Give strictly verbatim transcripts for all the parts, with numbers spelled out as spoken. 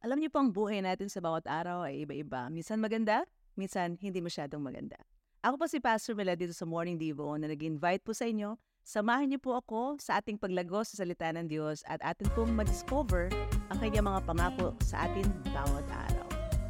Alam niyo po ang buhay natin sa bawat araw ay iba-iba. Minsan maganda, minsan hindi masyadong maganda. Ako po si Pastor Mela dito sa Morning Devo na nag-invite po sa inyo. Samahan niyo po ako sa ating paglago sa salita ng Diyos at atin pong ma-discover ang kanyang mga pangako sa atin bawat araw.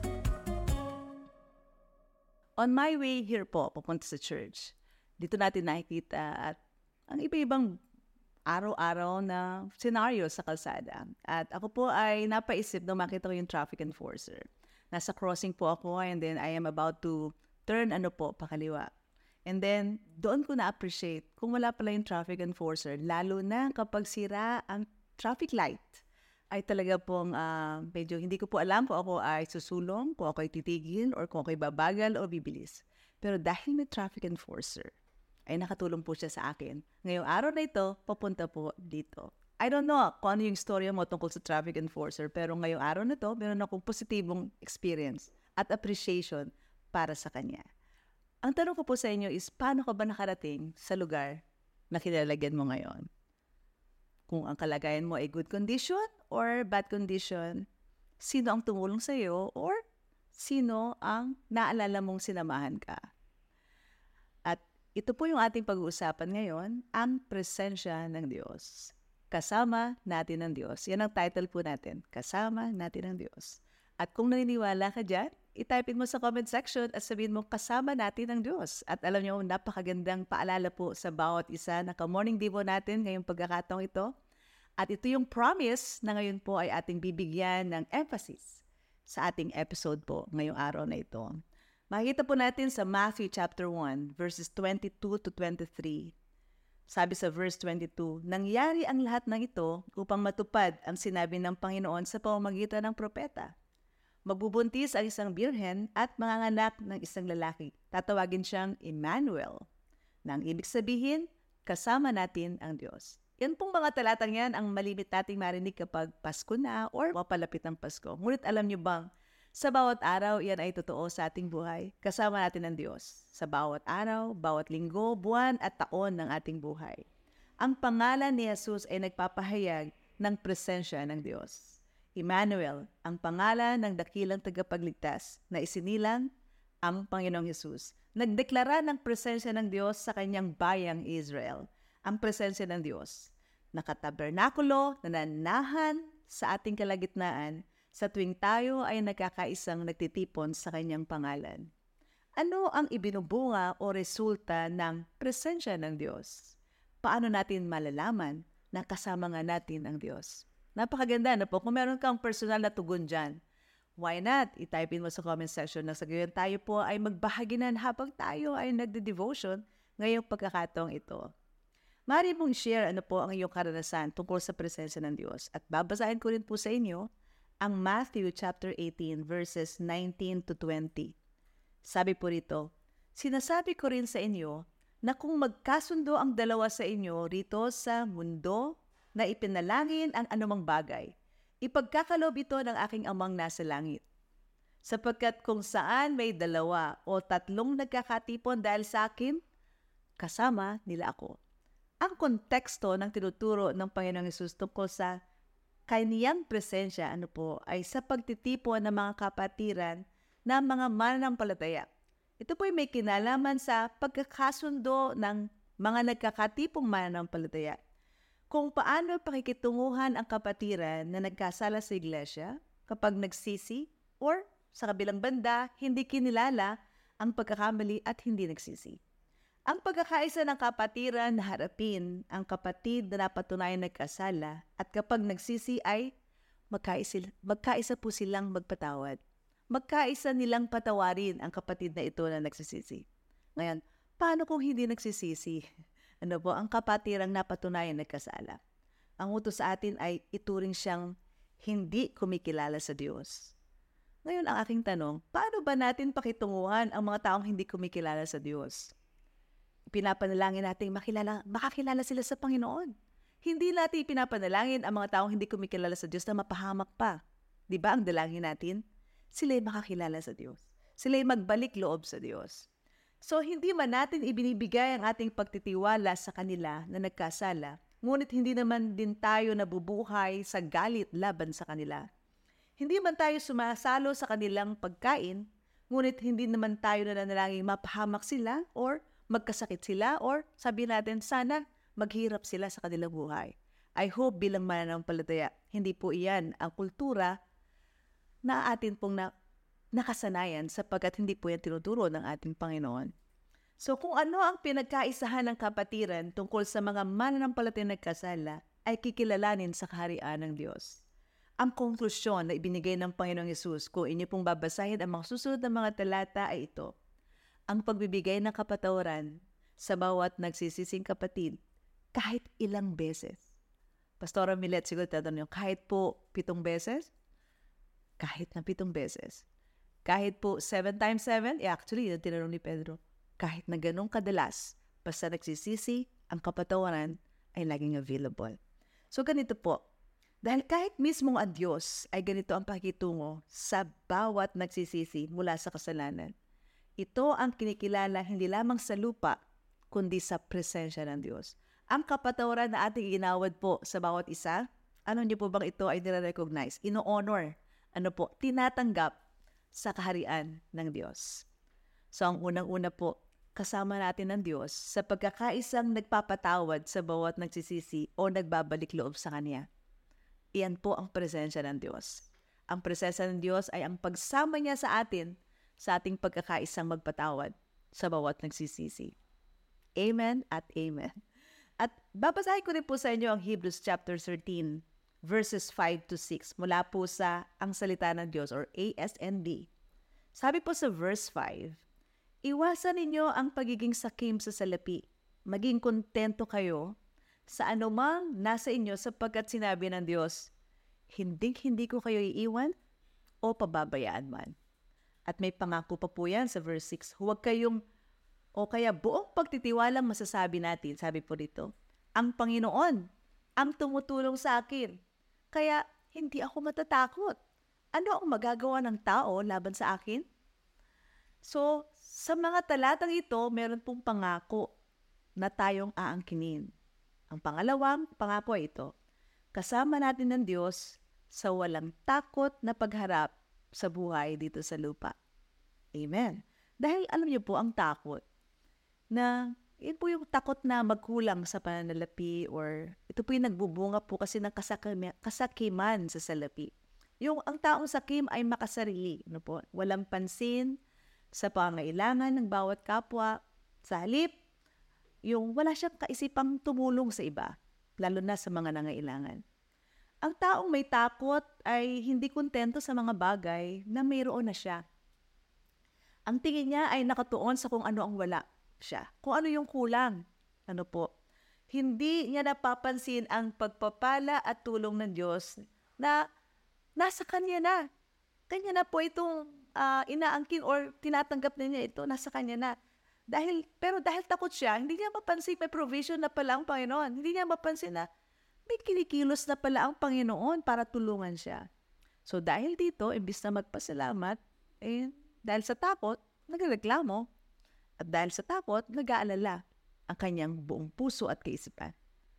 On my way here po, papunta sa church, dito natin nakikita at ang iba-ibang araw-araw na senaryo sa kalsada. At ako po ay napaisip nung makita ko yung traffic enforcer. Nasa crossing po ako and then I am about to turn ano po, pakaliwa. And then, doon ko na-appreciate kung wala pala yung traffic enforcer, lalo na kapag sira ang traffic light, ay talaga pong uh, medyo hindi ko po alam kung ako ay susulong, kung ako ay titigil, or kung ako ay babagal o bibilis. Pero dahil may traffic enforcer, ay nakatulong po siya sa akin. Ngayong araw na ito, papunta po dito. I don't know kung ano yung storya mo tungkol sa traffic enforcer, pero ngayong araw na ito, meron akong positibong experience at appreciation para sa kanya. Ang tanong ko po sa inyo is, paano ka ba nakarating sa lugar na kinalagyan mo ngayon? Kung ang kalagayan mo ay good condition or bad condition, sino ang tumulong sa iyo or sino ang naalala mong sinamahan ka? At ito po yung ating pag-uusapan ngayon, ang presensya ng Diyos. Kasama natin ang Diyos. Yan ang title po natin, Kasama natin ang Diyos. At kung naniniwala ka dyan, itype mo sa comment section at sabihin mo, kasama natin ang Diyos. At alam niyo, napakagandang paalala po sa bawat isa na ka-morning devo natin ngayong pagkakataong ito. At ito yung promise na ngayon po ay ating bibigyan ng emphasis sa ating episode po ngayong araw na ito. Makikita po natin sa Matthew chapter one, verses twenty-two to twenty-three. Sabi sa verse twenty-two, nangyari ang lahat ng ito upang matupad ang sinabi ng Panginoon sa pamamagitan ng propeta. Magbubuntis ang isang birhen at manganganak ng isang lalaki. Tatawagin siyang Emmanuel. Nang ibig sabihin, kasama natin ang Diyos. Yan pong mga talatang yan ang malimit nating marinig kapag Pasko na or mapalapit ang Pasko. Ngunit alam niyo bang, sa bawat araw, yan ay totoo sa ating buhay. Kasama natin ang Diyos. Sa bawat araw, bawat linggo, buwan at taon ng ating buhay. Ang pangalan ni Jesus ay nagpapahayag ng presensya ng Diyos. Emmanuel, ang pangalan ng dakilang tagapagligtas na isinilang ang Panginoong Jesus. Nagdeklara ng presensya ng Diyos sa kanyang bayang Israel. Ang presensya ng Diyos. Nakatabernakulo, nananahan sa ating kalagitnaan sa tuwing tayo ay nagkakaisang nagtitipon sa kanyang pangalan. Ano ang ibinubunga o resulta ng presensya ng Diyos? Paano natin malalaman na kasama nga natin ang Diyos? Napakaganda na po. Kung meron kang personal na tugon dyan, why not? I-type in mo sa comment section na sa gayon tayo po ay magbahaginan habang tayo ay nagde-devotion ngayong pagkakataong ito. Maaari mong share ano po ang iyong karanasan tungkol sa presensya ng Diyos at babasahin ko rin po sa inyo ang Matthew chapter eighteen verses nineteen to twenty. Sabi po rito, sinasabi ko rin sa inyo na kung magkasundo ang dalawa sa inyo rito sa mundo na ipinalangin ang anumang bagay, ipagkakaloob ito ng aking amang nasa langit. Sapagkat kung saan may dalawa o tatlong nagkakatipon dahil sa akin, kasama nila ako. Ang konteksto ng tinuturo ng Panginoong Hesus tungkol sa kaniyang presensya ano po, ay sa pagtitipon ng mga kapatiran ng mga mananampalataya. Ito po ay may kinalaman sa pagkakasundo ng mga nagkakatipong mananampalataya. Kung paano pakikitunguhan ang kapatiran na nagkasala sa iglesia kapag nagsisi or sa kabilang banda, hindi kinilala ang pagkakamali at hindi nagsisi. Ang pagkakaisa ng kapatiran na harapin ang kapatid na napatunayan nagkasala at kapag nagsisi ay magkaisa, magkaisa po silang magpatawad. Magkaisa nilang patawarin ang kapatid na ito na nagsisisi. Ngayon, paano kung hindi nagsisisi? Ano po, ang kapatirang napatunayan nagkasala. Ang utos sa atin ay ituring siyang hindi kumikilala sa Diyos. Ngayon, ang aking tanong, paano ba natin pakitunguhan ang mga taong hindi kumikilala sa Diyos? Pinapanalangin natin makilala, makakilala sila sa Panginoon. Hindi natin pinapanalangin ang mga taong hindi kumikilala sa Diyos na mapahamak pa. Di ba ang dalangin natin? Sila'y makakilala sa Diyos. Sila'y magbalik loob sa Diyos. So, hindi man natin ibinibigay ang ating pagtitiwala sa kanila na nagkasala, ngunit hindi naman din tayo nabubuhay sa galit laban sa kanila. Hindi man tayo sumasalo sa kanilang pagkain, ngunit hindi naman tayo nananalangin mapahamak sila or magkasakit sila or sabi natin sana maghirap sila sa kanilang buhay. I hope bilang mananampalataya, hindi po iyan ang kultura na atin pong na, nakasanayan sapagkat hindi po yan tinuturo ng ating Panginoon. So kung ano ang pinagkaisahan ng kapatiran tungkol sa mga mananampalatayang nagkasala ay kikilalanin sa kaharian ng Diyos. Ang konklusyon na ibinigay ng Panginoong Hesus kung inyo pong babasahin ang mga susunod na mga talata ay ito. Ang pagbibigay ng kapatawaran sa bawat nagsisising kapatid kahit ilang beses. Pastora Milet, siguro tatanong nyo, kahit po pitong beses? Kahit na pitong beses. Kahit po seven times seven? Eh actually, yung tinanong ni Pedro, kahit na ganong kadalas, basta nagsisisi, ang kapatawaran ay laging available. So ganito po, dahil kahit mismong ang Diyos ay ganito ang pakikitungo sa bawat nagsisisi mula sa kasalanan, ito ang kinikilala hindi lamang sa lupa, kundi sa presensya ng Diyos. Ang kapatawaran na ating ginawad po sa bawat isa, ano niyo po bang ito ay nire-recognize? Ino-honor, ano po, tinatanggap sa kaharian ng Diyos. So ang unang-una po, kasama natin ng Diyos sa pagkakaisang nagpapatawad sa bawat nagsisisi o nagbabalik loob sa Kanya. Iyan po ang presensya ng Diyos. Ang presensya ng Diyos ay ang pagsama niya sa atin sa ating pagkakaisang magpatawad sa bawat nagsisisi. Amen at amen. At babasahin ko rin po sa inyo ang Hebrews chapter thirteen, verses five to six, mula po sa Ang Salita ng Diyos or A S N D. Sabi po sa verse five, iwasan ninyo ang pagiging sakim sa salapi. Maging kontento kayo sa anumang nasa inyo sapagkat sinabi ng Diyos, hindi-hindi ko kayo iiwan o pababayaan man. At may pangako pa po yan sa verse six, huwag kayong o kaya buong pagtitiwalang masasabi natin, sabi po dito, ang Panginoon ang tumutulong sa akin. Kaya hindi ako matatakot. Ano ang magagawa ng tao laban sa akin? So, sa mga talatang ito, meron pong pangako na tayong aangkinin. Ang pangalawang pangako ay ito, kasama natin ng Diyos sa walang takot na pagharap sa buhay dito sa lupa. Amen. Dahil alam niyo po ang takot, na yun po yung takot na magkulang sa pananalapi or ito po yung nagbubunga po kasi ng kasakima, kasakiman sa salapi. Yung ang taong sakim ay makasarili, ano po, walang pansin sa pangailangan ng bawat kapwa, sa halip, yung wala siyang kaisipang tumulong sa iba, lalo na sa mga nangailangan. Ang taong may takot ay hindi kontento sa mga bagay na mayroon na siya. Ang tingin niya ay nakatuon sa kung ano ang wala siya. Kung ano yung kulang. Ano po? Hindi niya napapansin ang pagpapala at tulong ng Diyos na nasa kanya na. Kanya na po itong uh, inaangkin or tinatanggap na niya ito, nasa kanya na. Dahil, pero dahil takot siya, hindi niya mapansin may provision na pala ang Panginoon. Hindi niya mapansin na may kinikilos na pala ang Panginoon para tulungan siya. So dahil dito, imbis na magpasalamat, eh, dahil sa takot, nagreklamo. At dahil sa takot, nag-aalala ang kanyang buong puso at kaisipan.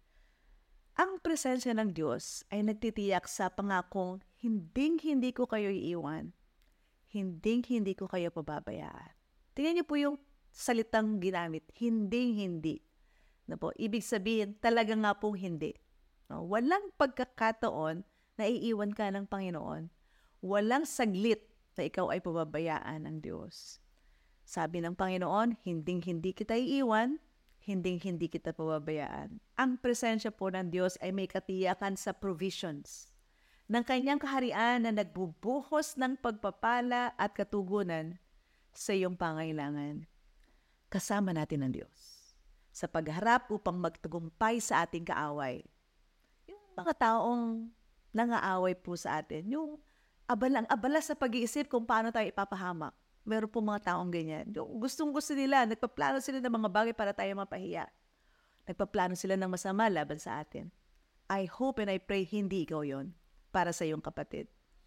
Ang presensya ng Diyos ay nagtitiyak sa pangakong hinding-hindi ko kayo iiwan, hinding-hindi ko kayo pababayaan. Tingnan niyo po yung salitang ginamit, hinding-hindi. Na po, ibig sabihin, talaga nga pong hindi. No? Walang pagkakataon na iiwan ka ng Panginoon. Walang saglit na ikaw ay pababayaan ng Diyos. Sabi ng Panginoon, hinding-hindi kita iiwan, hinding-hindi kita pababayaan. Ang presensya po ng Diyos ay may katiyakan sa provisions ng kanyang kaharian na nagbubuhos ng pagpapala at katugunan sa iyong pangailangan. Kasama natin ang Diyos sa pagharap upang magtagumpay sa ating kaaway. Yung mga taong nangaaway po sa atin, yung abalang abala sa pag-iisip kung paano tayo ipapahamak. Meron po mga taong ganyan. Gustong-gusto nila, nagpaplano sila ng mga bagay para tayo mapahiya. Nagpaplano sila ng masama laban sa atin. I hope and I pray hindi ikaw yon para sa iyong kapatid.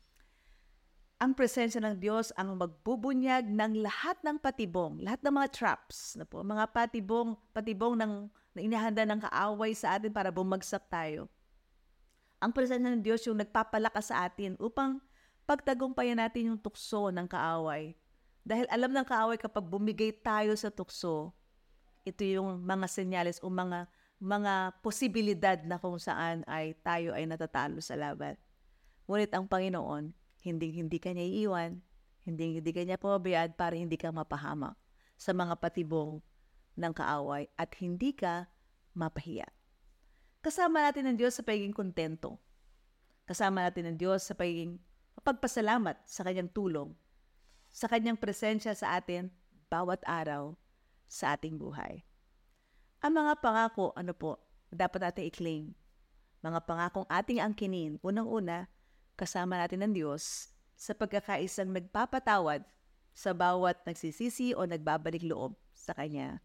Ang presensya ng Diyos ang magbubunyag ng lahat ng patibong, lahat ng mga traps, na po, mga patibong, patibong ng, na inihanda ng kaaway sa atin para bumagsak tayo. Ang presensya ng Diyos yung nagpapalakas sa atin upang pagtagumpayan natin yung tukso ng kaaway. Dahil alam ng kaaway kapag bumigay tayo sa tukso, ito yung mga senyales o mga mga posibilidad na kung saan ay tayo ay natatalo sa laban. Ngunit ang Panginoon, hindi hindi kanya iiwan, hindi hindi kanya pababayaan para hindi ka mapahamak sa mga patibong ng kaaway at hindi ka mapahiya. Kasama natin ang Diyos sa pagiging kontento. Kasama natin ang Diyos sa pagiging mapagpasalamat sa kanyang tulong, sa kanyang presensya sa atin bawat araw sa ating buhay. Ang mga pangako, ano po, dapat natin i-claim. Mga pangakong ating angkinin, unang-una, kasama natin ang Diyos sa pagkakaisang nagpapatawad sa bawat nagsisisi o nagbabalik loob sa Kanya.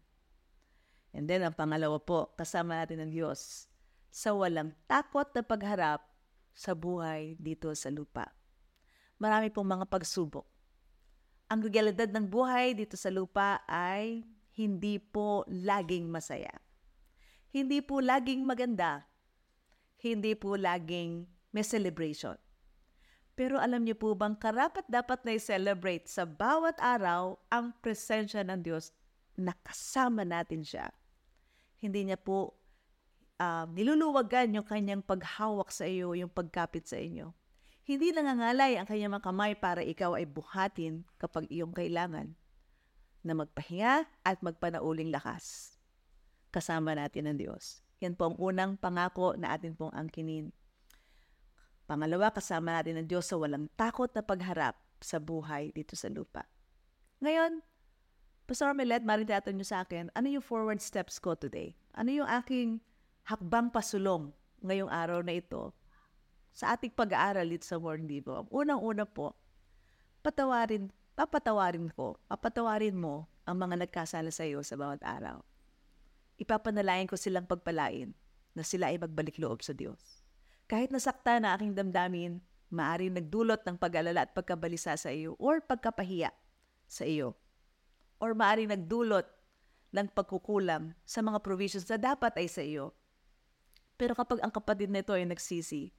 And then, ang pangalawa po, kasama natin ang Diyos sa walang takot na pagharap sa buhay dito sa lupa. Marami pong mga pagsubok. Ang realidad ng buhay dito sa lupa ay hindi po laging masaya. Hindi po laging maganda. Hindi po laging may celebration. Pero alam niyo po bang karapat dapat na i-celebrate sa bawat araw ang presensya ng Diyos na kasama natin siya. Hindi niya po uh, niluluwagan yung kanyang paghawak sa iyo, yung pagkapit sa inyo. Hindi nangangalay ang kanyang mga kamay para ikaw ay buhatin kapag iyong kailangan na magpahinga at magpanauling lakas. Kasama natin ang Diyos. Yan po ang unang pangako na atin pong angkinin. Pangalawa, kasama natin ang Diyos sa walang takot na pagharap sa buhay dito sa lupa. Ngayon, Pastor Armelet, maring tatanong niyo sa akin, ano yung forward steps ko today? Ano yung aking hakbang pasulong ngayong araw na ito sa ating pag-aaral dito sa Morning Devo? Unang-una po, patawarin, papatawarin ko, papatawarin mo ang mga nagkasala sa iyo sa bawat araw. Ipapanalayan ko silang pagpalain na sila ay magbalik loob sa Diyos. Kahit nasakta na aking damdamin, maaaring nagdulot ng pag-alala at pagkabalisa sa iyo or pagkapahiya sa iyo. Or maaaring nagdulot ng pagkukulam sa mga provisions na dapat ay sa iyo. Pero kapag ang kapatid nito ay nagsisi,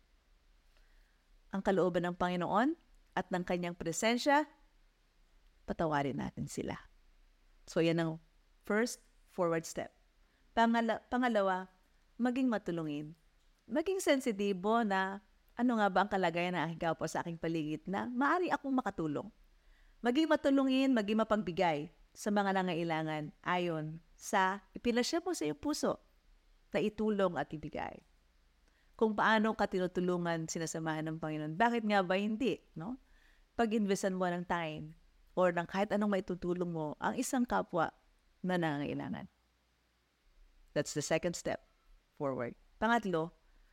ang kalooban ng Panginoon at ng kanyang presensya, patawarin natin sila. So yan ang first forward step. Pangala- pangalawa, maging matulungin. Maging sensitibo na ano nga ba ang kalagayan na aking kapwa sa aking paligid na maaari akong makatulong. Maging matulungin, maging mapagbigay sa mga nangailangan ayon sa ipinasya mo sa iyong puso na itulong at ibigay. Kung paano ka tinutulungan, sinasamahan ng Panginoon, bakit nga ba hindi? No? Pag-investan mo ng time or ng kahit anong maitutulong mo ang isang kapwa na nangailangan. That's the second step forward. Pangatlo,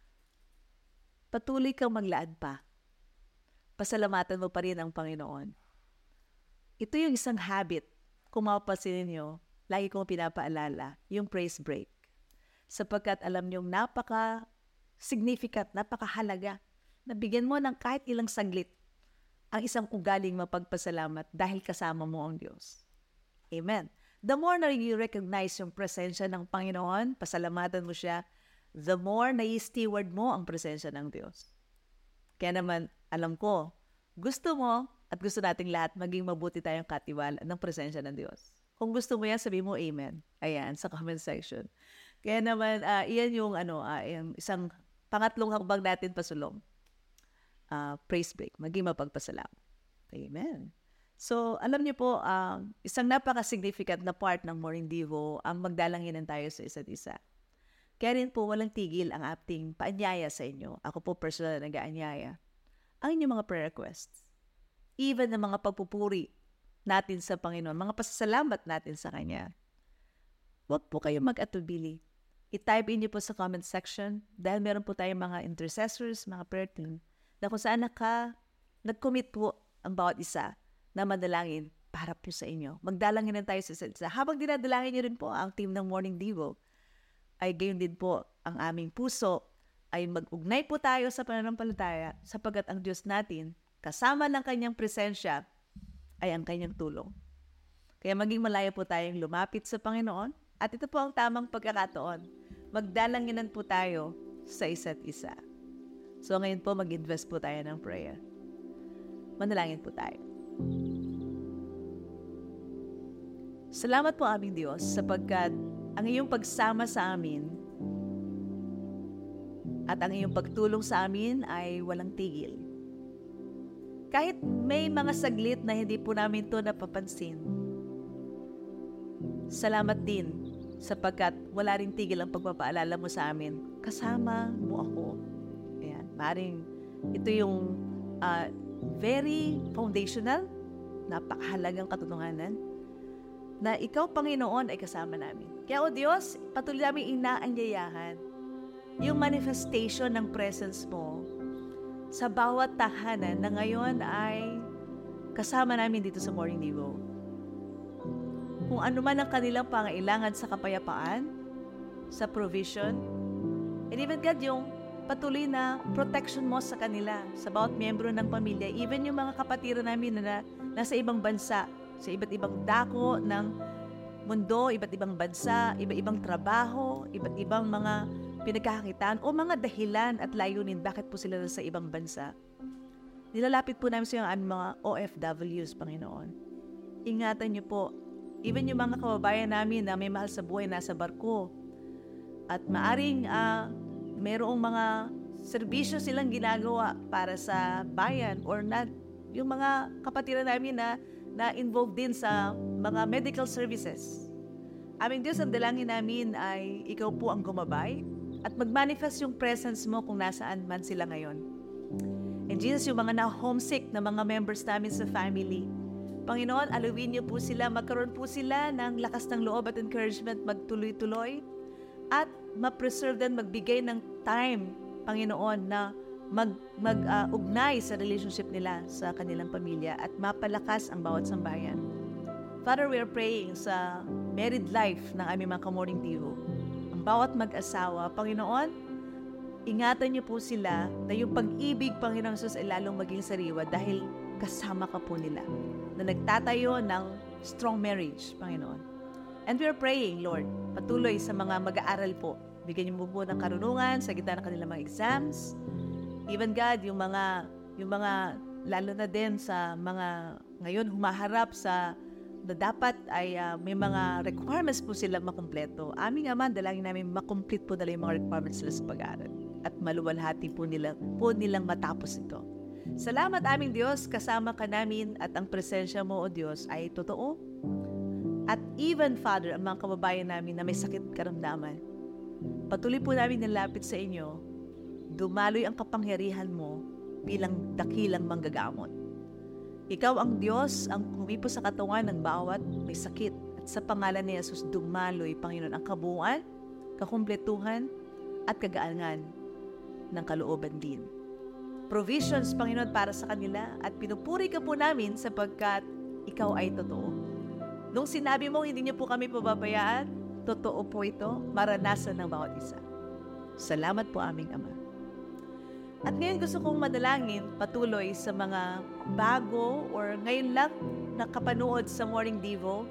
patuloy kang maglaan pa. Pasalamatan mo pa rin ang Panginoon. Ito yung isang habit. Kung mapapansin niyo, lagi kong pinapaalala, yung praise break. Sapagkat alam niyong napaka-significant, napakahalaga na bigyan mo ng kahit ilang saglit ang isang ugaling mapagpasalamat dahil kasama mo ang Diyos. Amen. The more na you recognize yung presensya ng Panginoon, pasalamatan mo siya, the more na i-steward mo ang presensya ng Diyos. Kaya naman, alam ko, gusto mo at gusto nating lahat maging mabuti tayong katiwala ng presensya ng Diyos. Kung gusto mo yan, sabi mo amen. Ayan, sa comment section. Kaya naman, uh, iyan yung ano, uh, yung isang pangatlong hakbang natin pasulong. Uh, praise break, maging mapagpasalamat. Amen. So, alam niyo po, uh, isang napaka-significant na part ng Morning Devo ang magdalanginan tayo sa isa't isa. Kaya rin po walang tigil ang ating paanyaya sa inyo. Ako po personal na nag-aanyaya. Ang inyong mga prayer requests. Even ng mga pagpupuri natin sa Panginoon, mga pasasalamat natin sa Kanya. Huwag po kayong mag-atubili. I-type in niyo po sa comment section dahil meron po tayong mga intercessors, mga prayer team, na kung saan naka, nag-commit po ang bawat isa na madalangin para po sa inyo. Magdalangin na tayo sa isa't isa. Habang dinadalangin niyo rin po ang team ng Morning Devo, ay gayon din po ang aming puso ay mag-ugnay po tayo sa pananampalataya sapagkat ang Diyos natin, kasama ng kanyang presensya, ay ang kanyang tulong. Kaya maging malaya po tayong lumapit sa Panginoon at ito po ang tamang pagkakataon. Magdalanginan po tayo sa isa't isa. So ngayon po mag-invest po tayo ng prayer. Manalangin po tayo. Salamat po aming Diyos sapagkat ang iyong pagsama sa amin at ang iyong pagtulong sa amin ay walang tigil. Kahit may mga saglit na hindi po namin ito napapansin, salamat din sapagkat wala ring tigil ang pagpapaalala mo sa amin. Kasama mo ako. Ayan, maring ito yung uh, very foundational, napakahalagang katotohanan na ikaw, Panginoon, ay kasama namin. Kaya, O Diyos, patuloy namin inaanyayahan yung manifestation ng presence mo sa bawat tahanan na ngayon ay kasama namin dito sa Morning Devo. Kung ano man ang kanilang pangailangan sa kapayapaan, sa provision, and even God, yung patuloy na protection mo sa kanila, sa bawat miyembro ng pamilya, even yung mga kapatiran namin na nasa ibang bansa, sa iba't ibang dako ng mundo, iba't ibang bansa, iba't ibang trabaho, iba't ibang mga pinagkakakitaan o mga dahilan at layunin bakit po sila sa ibang bansa. Nilalapit po namin sa iyo ang mga O F Ws, Panginoon. Ingatan niyo po, even yung mga kababayan namin na may mahal sa buhay nasa barko at maaring uh, mayroong mga serbisyo silang ginagawa para sa bayan or na, yung mga kapatiran namin na na involved din sa mga medical services. Aming Diyos, ang dalangin namin ay ikaw po ang gumabay at mag-manifest yung presence mo kung nasaan man sila ngayon. And Jesus, yung mga na-homesick na mga members namin sa family, Panginoon, alawin niyo po sila, magkaroon po sila ng lakas ng loob at encouragement magtuloy-tuloy at ma-preserve din, magbigay ng time, Panginoon, na mag, mag-ugnay uh, sa relationship nila sa kanilang pamilya at mapalakas ang bawat sambayan. Father, we are praying sa married life ng aming mga ka-Morning Devo. Ang bawat mag-asawa, Panginoon, ingatan niyo po sila na yung pag-ibig, Panginoong Jesus, ay lalong maging sariwa dahil kasama ka po nila na nagtatayo ng strong marriage, Panginoon. And we are praying, Lord, patuloy sa mga mag-aaral po. Bigyan niyo po ng karunungan sa gitna ng kanilang mga exams. Even God, yung mga, yung mga, lalo na din sa mga ngayon humaharap sa na dapat ay uh, may mga requirements po sila makumpleto. Aming Ama, dalangin namin makomplete po nila yung mga requirements sila sa pag-aaral at maluwalhati po nila po nilang matapos ito. Salamat aming Diyos, kasama ka namin at ang presensya mo, O Diyos, ay totoo. At even, Father, ang mga kababayan namin na may sakit karamdaman, patuloy po namin nilapit sa inyo, dumaloy ang kapangyarihan mo bilang dakilang manggagamot. Ikaw ang Diyos, ang humipo sa katawan ng bawat may sakit. At sa pangalan ni Jesus, dumaloy, Panginoon, ang kabuuan, kakumpletuhan, at kagaangan ng kalooban din. Provisions, Panginoon, para sa kanila at pinupuri ka po namin sapagkat ikaw ay totoo. Nung sinabi mo, hindi niyo po kami pababayaan, totoo po ito, maranasan ng bawat isa. Salamat po aming Ama. At ngayon gusto kong madalangin patuloy sa mga bago or ngayon lang nakapanood sa Morning Devo.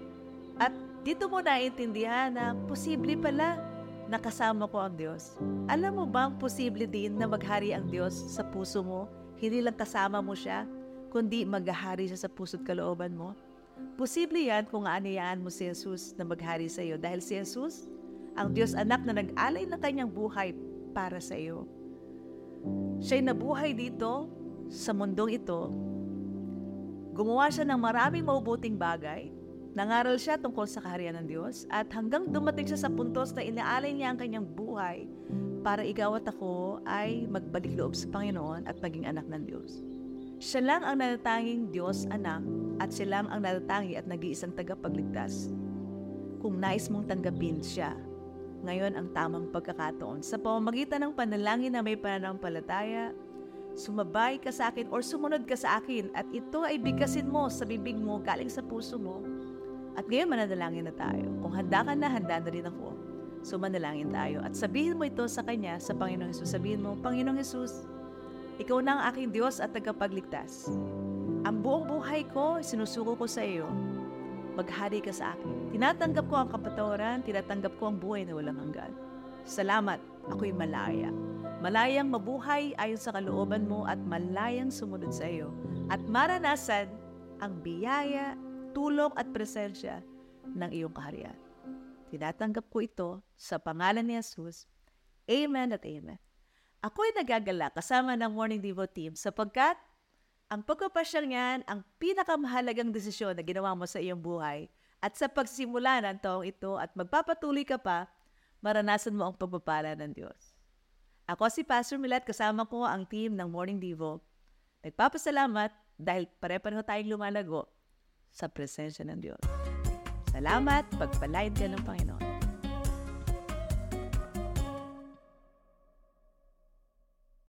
At dito mo naiintindihan na posible pala nakasama ko ang Diyos. Alam mo bang posible din na maghari ang Diyos sa puso mo? Hindi lang kasama mo siya, kundi maghahari siya sa puso't kalooban mo. Posible yan kung aanayaan mo si Jesus na maghari sa iyo dahil si Jesus, ang Diyos anak na nag-alay ng kanyang buhay para sa iyo. Siya'y nabuhay dito sa mundong ito. Gumawa siya ng maraming mabubuting bagay. Nangaral siya tungkol sa kaharian ng Diyos at hanggang dumating siya sa puntos na inaalay niya ang kanyang buhay para ikaw at ako ay magbalik loob sa Panginoon at maging anak ng Diyos. Siya lang ang natatanging Diyos anak at siya lang ang natatangi at nag-iisang tagapagligtas. Kung nais mong tanggapin siya, ngayon ang tamang pagkakataon. Sa pamamagitan ng panalangin na may pananampalataya, sumabay ka sa akin or sumunod ka sa akin at ito ay bigkasin mo sa bibig mo galing sa puso mo. At ngayon mananalangin na tayo. Kung handa ka na, handa na rin ako. So manalangin tayo at sabihin mo ito sa Kanya, sa Panginoong Hesus. Sabihin mo, Panginoong Hesus, Ikaw na ang aking Diyos at tagapagligtas. Ang buong buhay ko, sinusuko ko sa iyo. Maghari ka sa akin. Tinatanggap ko ang kapatawaran, tinatanggap ko ang buhay na walang hanggan. Salamat, ako'y malaya. Malayang mabuhay ayon sa kalooban mo at malayang sumunod sa iyo. at maranasan ang biyaya, tulong at presensya ng iyong kaharian. Tinatanggap ko ito sa pangalan ni Jesus. Amen at amen. Ako'y nagagala kasama ng Morning Devo team sapagkat ang pagpapasyal niyan ang pinakamahalagang desisyon na ginawa mo sa iyong buhay at sa pagsimula ng taong ito at magpapatuloy ka pa, maranasan mo ang pagpapala ng Diyos. Ako si Pastor Milet, kasama ko ang team ng Morning Devo. Nagpapasalamat dahil pare-pareho tayong lumalago sa presensya ng Diyos. Salamat, pagpalain ka ng Panginoon.